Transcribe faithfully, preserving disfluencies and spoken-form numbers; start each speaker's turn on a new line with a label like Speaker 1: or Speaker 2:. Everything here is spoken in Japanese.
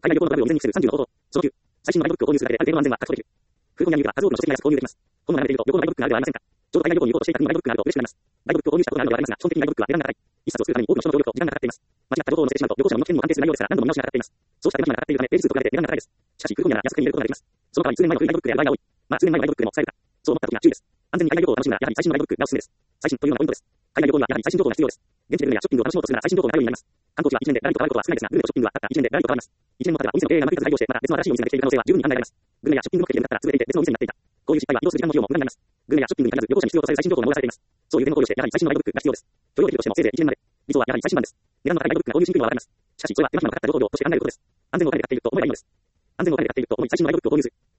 Speaker 1: 海外旅行のトラブルを未然に防ぐさんじゅうの方法。そのきゅう、最新のガイドブックを購入するだけである程度の安全は確保できる。空港にある数多くの書籍や安く購入できます。本を並べていると旅行のガイドブックがあるではありませんか。ちょうど海外旅行に行こうとしていた国のガイドブックがあると嬉しくなります。ガイドブックを購入したことがあるのではありますが、基本的にガイドブックは値段が高い。一冊を作るために多くの人の協力と時間がかかっています。間違った情報を載せてしまうと旅行者の身の危険にも関係する内容ですから何度も見直しがかかっています。そうした手間暇がかかっているため、ページ数と比べて値段が高いです。しかし空港になら安く手に入れることができます。その代わり数年前の古いガイドブックである場合が多い。まあ数年前のガイドブックでも抑えるか。そう思った時には注意です。安全に海外旅行を楽しむならやはり最新のガイドブックがおすすめです。最新というのはポイントです。海外旅行にはやはり最新情報が必要です。現地でグルメやショッピングを楽しもうとするなら最新情報が頼りになります。観光地は一年でラリと変わることは少ないですが、グルメとショッピングはたった一年でラリと変わります。一年も経てばお店の経営がうまくいかず廃業して、また別の新しいお店ができている可能性は十分に考えられます。グルメやショッピング目的で向かったら潰れていて別のお店になっていた。こういう失敗は移動する時間の費用も無駄になります。グルメやショッピングに限らず旅行者に必要とされる最新情報も漏らされています。そういう点を考慮してやはり最新のガイドブックが必要です。許容できるとしてもせいぜい一年まで。理想はやはり最新版です。値段の高いガイドブックが購入しにくいのはわかります。しかしそれは手間暇のかかった情報量として考えることです。安全を兼ねて買っていると思えばいいのです。安全を兼ねて買っていると思い最新のガイドブックを購入する。